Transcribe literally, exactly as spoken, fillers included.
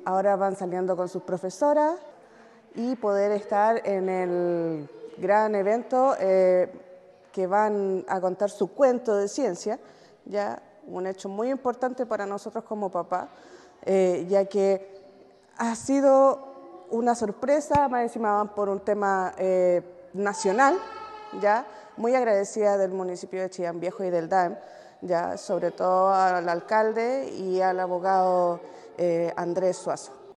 ahora van saliendo con sus profesoras y poder estar en el gran evento eh, que van a contar su cuento de ciencia, ya un hecho muy importante para nosotros como papá, eh, ya que ha sido una sorpresa, más encima van por un tema eh, nacional, ya muy agradecida del municipio de Chillán Viejo y del D A E M, ya sobre todo al alcalde y al abogado eh, Andrés Suazo.